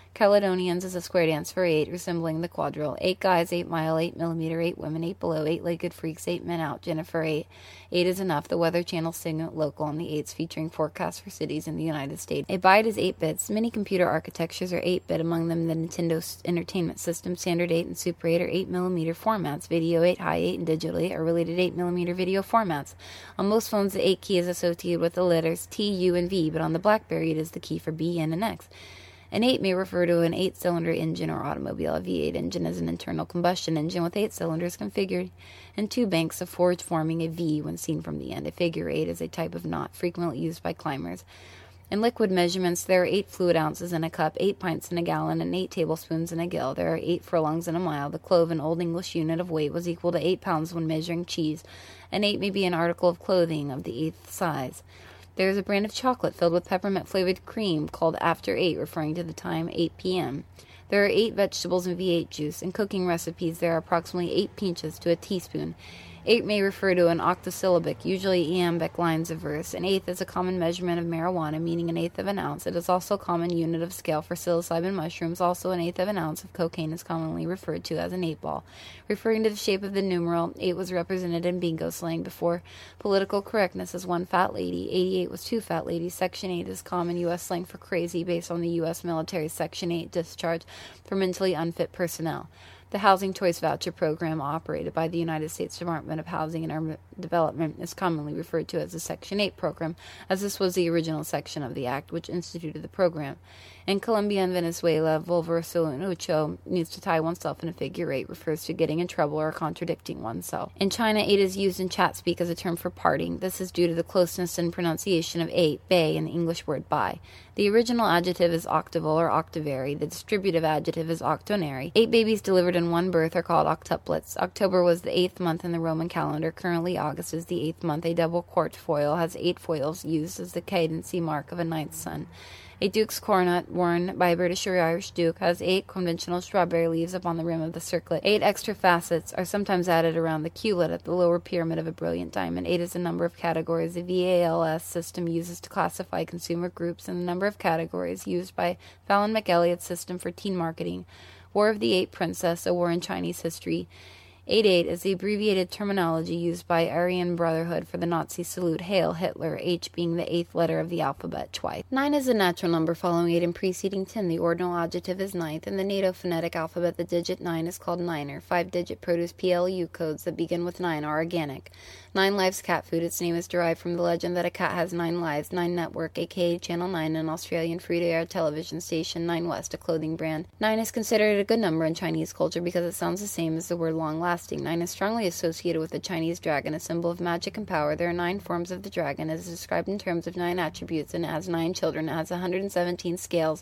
Caledonians is a square dance for 8, resembling the quadrille. 8 guys, 8 mile, 8 millimeter, 8 women, 8 below, 8-legged freaks, 8 men out, Jennifer 8. 8 is enough. The Weather Channel signal local on the 8s featuring forecasts for cities in the United States. A byte is 8 bits. Many computer architectures are 8-bit, among them the Nintendo Entertainment System, Standard 8 and Super 8 are 8 millimeter formats. Video 8, High 8, and Digital 8 are related 8 millimeter video formats. On most phones, the 8 key is associated with the letters T, U, and V, but on the BlackBerry it is the key for B, N, and X. An 8 may refer to an 8-cylinder engine or automobile. A V8 engine is an internal combustion engine with 8 cylinders configured and 2 banks of forged forming a V when seen from the end. A figure 8 is a type of knot frequently used by climbers. In liquid measurements, there are 8 fluid ounces in a cup, 8 pints in a gallon, and 8 tablespoons in a gill. There are 8 furlongs in a mile. The clove, an Old English unit of weight, was equal to 8 pounds when measuring cheese. An 8 may be an article of clothing of the 8th size. There is a brand of chocolate filled with peppermint-flavored cream called After 8, referring to the time 8 p.m. There are 8 vegetables in V8 juice. In cooking recipes, there are approximately 8 pinches to a teaspoon. 8 may refer to an octosyllabic, usually iambic lines of verse. An eighth is a common measurement of marijuana, meaning an eighth of an ounce. It is also a common unit of scale for psilocybin mushrooms. Also, an eighth of an ounce of cocaine is commonly referred to as an 8-ball. Referring to the shape of the numeral, 8 was represented in bingo slang before political correctness as one fat lady. 88 was 2 fat ladies. Section 8 is common U.S. slang for crazy based on the U.S. military Section 8 discharge for mentally unfit personnel. The Housing Choice Voucher Program, operated by the United States Department of Housing and Urban Development, is commonly referred to as the Section 8 program, as this was the original section of the Act which instituted the program. In Colombia and Venezuela, volverse un ocho means to tie oneself in a figure 8, refers to getting in trouble or contradicting oneself. In China, 8 is used in chat speak as a term for parting. This is due to the closeness and pronunciation of 8, bay, and the English word by. The original adjective is octaval or octavary. The distributive adjective is octonary. 8 babies delivered in one birth are called octuplets. October was the 8th month in the Roman calendar. Currently, August is the 8th month. A double quart foil has 8 foils used as the cadency mark of a ninth son. A duke's coronet, worn by a British or Irish duke, has 8 conventional strawberry leaves upon the rim of the circlet. 8 extra facets are sometimes added around the culet at the lower pyramid of a brilliant diamond. 8 is the number of categories the VALS system uses to classify consumer groups, and the number of categories used by Fallon McElliott's system for teen marketing. War of the 8 Princess, a war in Chinese history. 88 is the abbreviated terminology used by Aryan Brotherhood for the Nazi salute Hail Hitler, H being the 8th letter of the alphabet twice. 9 is a natural number following 8 and preceding 10. The ordinal adjective is ninth. In the NATO phonetic alphabet, the digit 9 is called niner. 5-digit produce PLU codes that begin with 9 are organic. 9 Lives cat food. Its name is derived from the legend that a cat has 9 lives. 9 Network, aka Channel 9, an Australian free-to-air television station. 9 West, a clothing brand. 9 is considered a good number in Chinese culture because it sounds the same as the word long-lasting. 9 is strongly associated with the Chinese dragon, a symbol of magic and power. There are 9 forms of the dragon. It is described in terms of 9 attributes, and it has 9 children. It has 117 scales,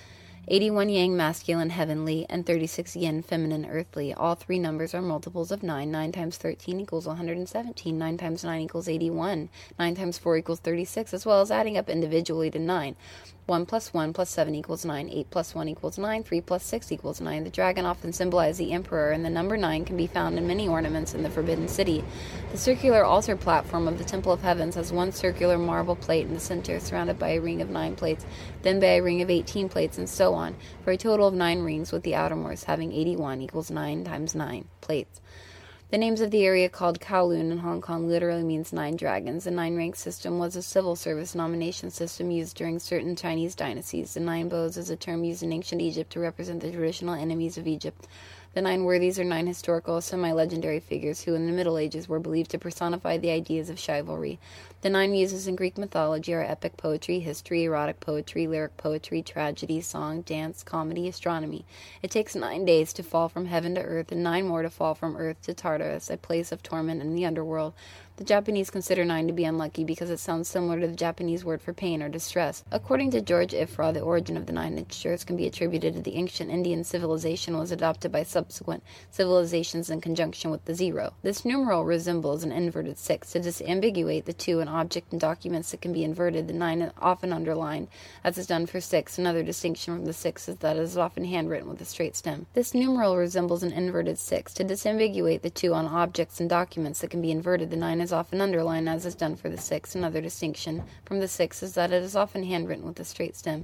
81 yang masculine heavenly, and 36 yin feminine earthly. All 3 numbers are multiples of 9. 9 times 13 equals 117. 9 times 9 equals 81. 9 times 4 equals 36, as well as adding up individually to 9. 1 plus 1 plus 7 equals 9. 8 plus 1 equals 9. 3 plus 6 equals 9. The dragon often symbolizes the emperor, and the number 9 can be found in many ornaments in the Forbidden City. The circular altar platform of the Temple of Heavens has one circular marble plate in the center, surrounded by a ring of 9 plates, then by a ring of 18 plates, and so on, for a total of 9 rings, with the outermost having 81 equals 9 times 9 plates. The names of the area called Kowloon in Hong Kong literally means 9 dragons. The 9-rank system was a civil service nomination system used during certain Chinese dynasties. The 9 bows is a term used in ancient Egypt to represent the traditional enemies of Egypt. The 9 worthies are 9 historical, semi-legendary figures who in the Middle Ages were believed to personify the ideas of chivalry. The 9 muses in Greek mythology are epic poetry, history, erotic poetry, lyric poetry, tragedy, song, dance, comedy, astronomy. It takes 9 days to fall from heaven to earth, and 9 more to fall from earth to Tartarus, a place of torment in the underworld. The Japanese consider 9 to be unlucky because it sounds similar to the Japanese word for pain or distress. According to George Ifrah, the origin of the 9 integers can be attributed to the ancient Indian civilization was adopted by subsequent civilizations in conjunction with the 0. This numeral resembles an inverted 6. To disambiguate the 2 in object and documents that can be inverted, the 9 is often underlined, as is done for 6. Another distinction from the 6 is that it is often handwritten with a straight stem. This numeral resembles an inverted 6. To disambiguate the 2 on objects and documents that can be inverted, the 9 is often underlined, as is done for the 6. Another distinction from the 6 is that it is often handwritten with a straight stem.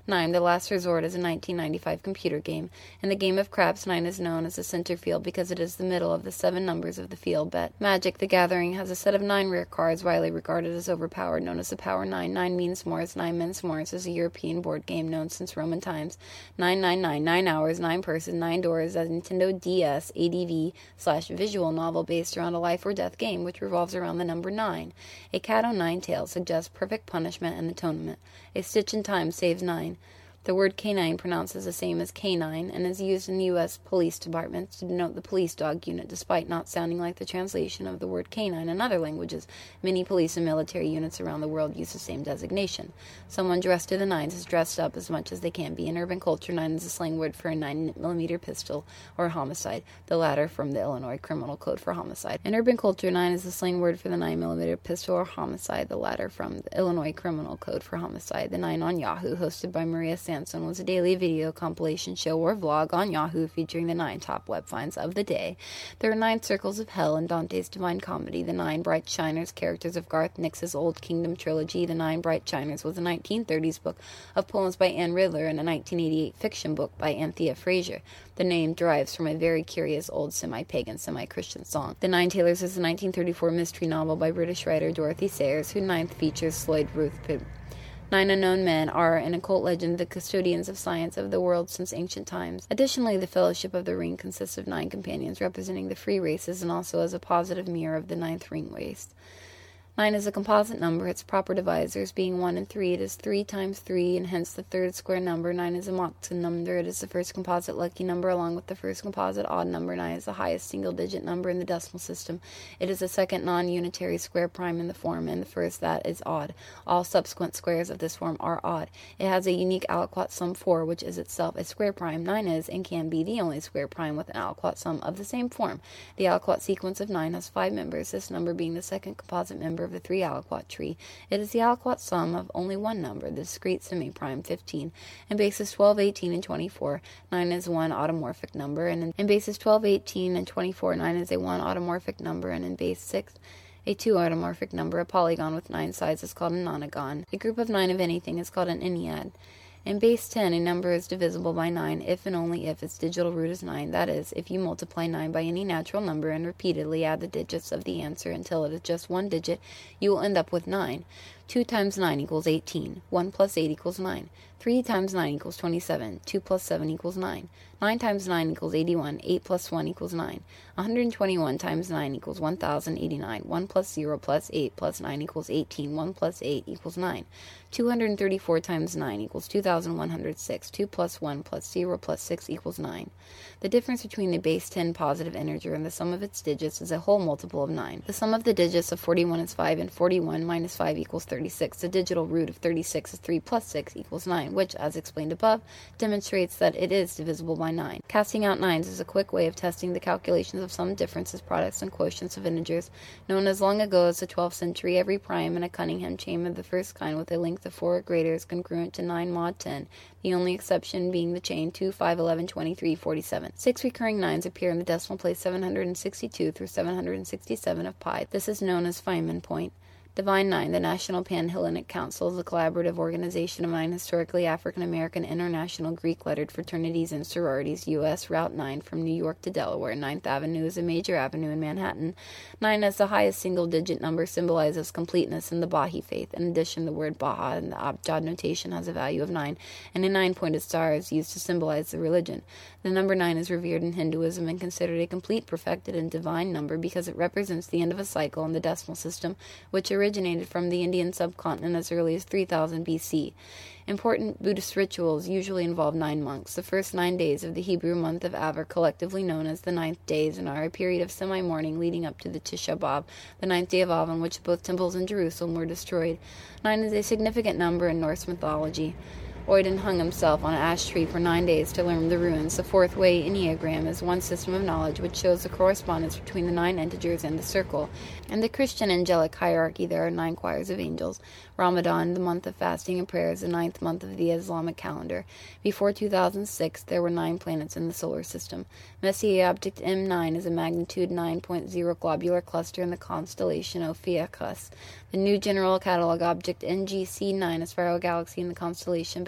9. The Last Resort is a 1995 computer game. In the game of craps, 9 is known as the center field because it is the middle of the 7 numbers of the field bet. Magic: The Gathering has a set of 9 rare cards widely regarded as overpowered, known as the Power 9. 9 Means Morris. 9 Mens Morris is a European board game known since Roman times. 999, 9 hours, 9 persons, 9 doors, a Nintendo DS ADV/visual novel based around a life or death game which revolves around the number 9. A Cat o' Nine Tails suggests perfect punishment and atonement. A Stitch in Time saves 9. The word canine pronounces the same as canine and is used in the U.S. Police Department to denote the police dog unit, despite not sounding like the translation of the word canine in other languages. Many police and military units around the world use the same designation. Someone dressed to the nines is dressed up as much as they can be. In urban culture, 9 is a slang word for a 9mm pistol or homicide, the latter from the Illinois Criminal Code for homicide. In urban culture, 9 is the slang word for the 9mm pistol or homicide, the latter from the Illinois Criminal Code for homicide. The 9 on Yahoo, hosted by Maria Sanson, was a daily video compilation show or vlog on Yahoo featuring the 9 top web finds of the day. There are 9 circles of hell in Dante's Divine Comedy. The 9 Bright Shiners, characters of Garth Nix's Old Kingdom trilogy. The 9 Bright Shiners was a 1930s book of poems by Anne Riddler and a 1988 fiction book by Anthea Fraser. The name derives from a very curious old semi-pagan, semi-Christian song. The 9 Tailors is a 1934 mystery novel by British writer Dorothy Sayers, whose 9th features Sloyd Ruthven. 9 unknown men are, in occult legend, the custodians of science of the world since ancient times. Additionally, the Fellowship of the Ring consists of 9 companions representing the free races and also as a positive mirror of the 9th ring race. 9 is a composite number, its proper divisors being 1 and 3. It is 3 times 3, and hence the third square number. 9 is a Motzkin number. It is the first composite lucky number along with the first composite odd number. 9 is the highest single-digit number in the decimal system. It is the second non-unitary square prime in the form, and the first that is odd. All subsequent squares of this form are odd. It has a unique aliquot sum 4, which is itself a square prime. 9 is, and can be, the only square prime with an aliquot sum of the same form. The aliquot sequence of 9 has 5 members, this number being the second composite member of the 3 aliquot tree. It is the aliquot sum of only one number, the discrete semi-prime 15. In bases 12, 18, and 24, 9 is one automorphic number, and in bases 12, 18, and 24, 9 is a one automorphic number, and in base 6, a 2 automorphic number. A polygon with 9 sides is called a nonagon. A group of 9 of anything is called an ennead. In base 10, a number is divisible by 9 if and only if its digital root is 9. That is, if you multiply 9 by any natural number and repeatedly add the digits of the answer until it is just one digit, you will end up with 9. 2 times 9 equals 18. 1 plus 8 equals 9. 3 times 9 equals 27. 2 plus 7 equals 9. 9 times 9 equals 81. 8 plus 1 equals 9. 121 times 9 equals 1089. 1 plus 0 plus 8 plus 9 equals 18. 1 plus 8 equals 9. 234 times 9 equals 2106. 2 plus 1 plus 0 plus 6 equals 9. The difference between the base 10 positive integer and the sum of its digits is a whole multiple of 9. The sum of the digits of 41 is 5, and 41 minus 5 equals 36. The digital root of 36 is 3 plus 6 equals 9, which, as explained above, demonstrates that it is divisible by 9. Casting out nines is a quick way of testing the calculations of some differences, products, and quotients of integers. Known as long ago as the 12th century, every prime in a Cunningham chain of the first kind with a length of 4 or greater is congruent to 9 mod 10, the only exception being the chain 2, 5, 11, 23, 47. 6 recurring 9s appear in the decimal place 762 through 767 of pi. This is known as Feynman point. Divine 9, the National Pan-Hellenic Council, is a collaborative organization of 9 historically African-American international Greek-lettered fraternities and sororities. U.S. Route 9 from New York to Delaware. 9th Avenue is a major avenue in Manhattan. 9 as the highest single-digit number symbolizes completeness in the Baha'i faith. In addition, the word Baha in the Abjad notation has a value of 9, and a 9-pointed star is used to symbolize the religion. The number 9 is revered in Hinduism and considered a complete, perfected, and divine number because it represents the end of a cycle in the decimal system, which originated from the Indian subcontinent as early as 3000 BC. Important Buddhist rituals usually involve 9 monks. The first 9 days of the Hebrew month of Av are collectively known as the 9th days and are a period of semi-mourning leading up to the Tisha B'Av, the 9th day of Av, on which both temples in Jerusalem were destroyed. 9 is a significant number in Norse mythology. Odin hung himself on an ash tree for 9 days to learn the runes. The fourth way Enneagram is one system of knowledge which shows the correspondence between the 9 integers and the circle. In the Christian angelic hierarchy, there are 9 choirs of angels. Ramadan, the month of fasting and prayer, is the 9th month of the Islamic calendar. Before 2006, there were 9 planets in the solar system. Messier object M9 is a magnitude 9.0 globular cluster in the constellation Ophiuchus. The new general catalog object NGC9 is a spiral galaxy in the constellation Pegasi.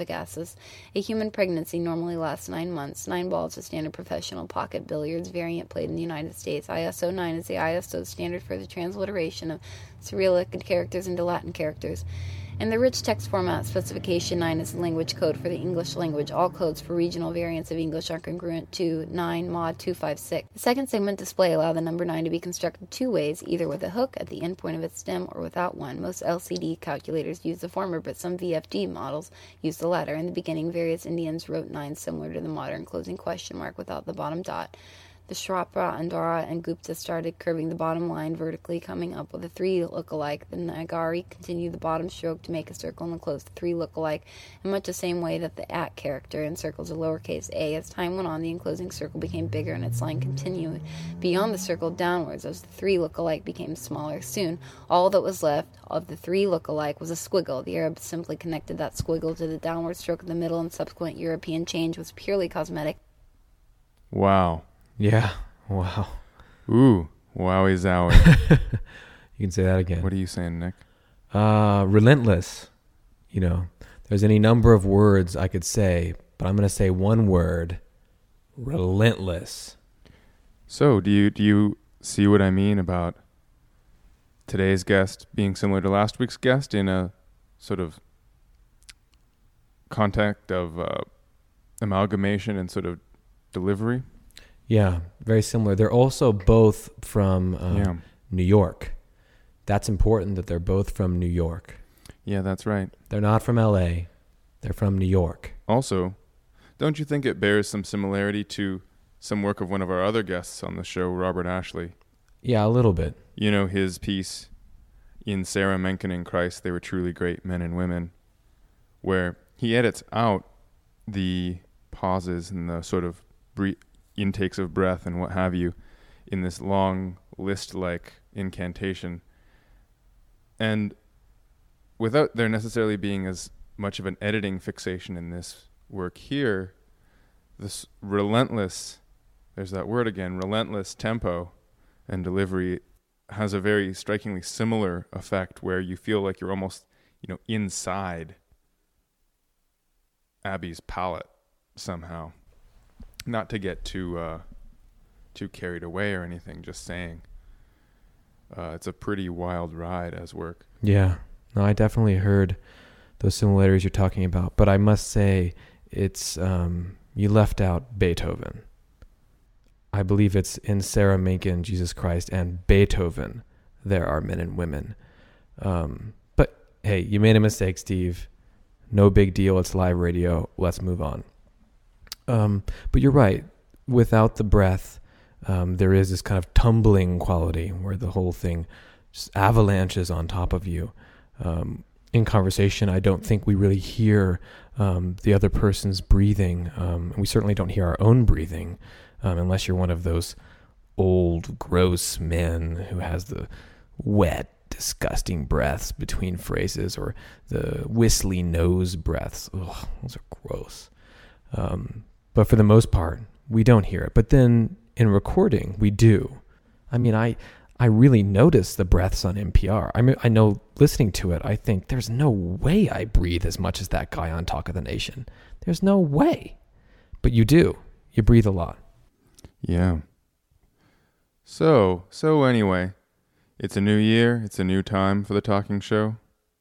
gases. A human pregnancy normally lasts 9 months. 9 balls is standard professional pocket billiards variant played in the United States. ISO 9 is the ISO standard for the transliteration of Cyrillic characters into Latin characters. In the rich text format, specification 9 is the language code for the English language. All codes for regional variants of English are congruent to 9 mod 256. The second segment display allow the number 9 to be constructed 2 ways, either with a hook at the end point of its stem or without one. Most LCD calculators use the former, but some VFD models use the latter. In the beginning, various Indians wrote 9 similar to the modern closing question mark without the bottom dot. The Shrapra, Andhra, and Gupta started curving the bottom line vertically, coming up with a 3 look-alike. The Nagari continued the bottom stroke to make a circle and close the 3 look-alike in much the same way that the at character encircles a lowercase a. As time went on, the enclosing circle became bigger and its line continued beyond the circle downwards as the 3 look-alike became smaller. Soon, all that was left of the 3 look-alike was a squiggle. The Arabs simply connected that squiggle to the downward stroke of the middle, and subsequent European change was purely cosmetic. Wow. Yeah. Wow. Ooh. Wowie zowie. You can say that again. What are you saying, Nick? Relentless. You know, there's any number of words I could say, but I'm going to say one word. Relentless. So, do you see what I mean about today's guest being similar to last week's guest in a sort of contact of amalgamation and sort of delivery? Yeah, very similar. They're also both from New York. That's important that they're both from New York. Yeah, that's right. They're not from LA. They're from New York. Also, don't you think it bears some similarity to some work of one of our other guests on the show, Robert Ashley? Yeah, a little bit. You know, his piece in Sarah Mencken and Christ, They Were Truly Great Men and Women, where he edits out the pauses and the sort of intakes of breath and what have you in this long list-like incantation. And without there necessarily being as much of an editing fixation in this work here, this relentless, there's that word again, relentless tempo and delivery has a very strikingly similar effect where you feel like you're almost, inside Abby's palate somehow. Not to get too carried away or anything, just saying. It's a pretty wild ride as work. Yeah. No, I definitely heard those similarities you're talking about, but I must say it's you left out Beethoven. I believe it's in Sarah Mencken, Jesus Christ, and Beethoven, There Are Men and Women. But hey, you made a mistake, Steve. No big deal. It's live radio. Let's move on. But you're right. Without the breath, there is this kind of tumbling quality where the whole thing just avalanches on top of you. In conversation, I don't think we really hear the other person's breathing. We certainly don't hear our own breathing unless you're one of those old, gross men who has the wet, disgusting breaths between phrases or the whistly nose breaths. Ugh, those are gross. But for the most part, we don't hear it. But then in recording, we do. I mean, I really notice the breaths on NPR. I know listening to it, I think there's no way I breathe as much as that guy on Talk of the Nation. There's no way. But you do. You breathe a lot. Yeah. So anyway, it's a new year. It's a new time for the Talking Show.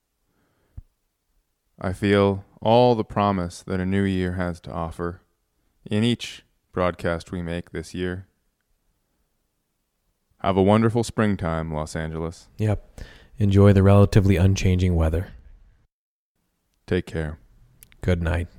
I feel all the promise that a new year has to offer in each broadcast we make this year. Have a wonderful springtime, Los Angeles. Yep. Enjoy the relatively unchanging weather. Take care. Good night.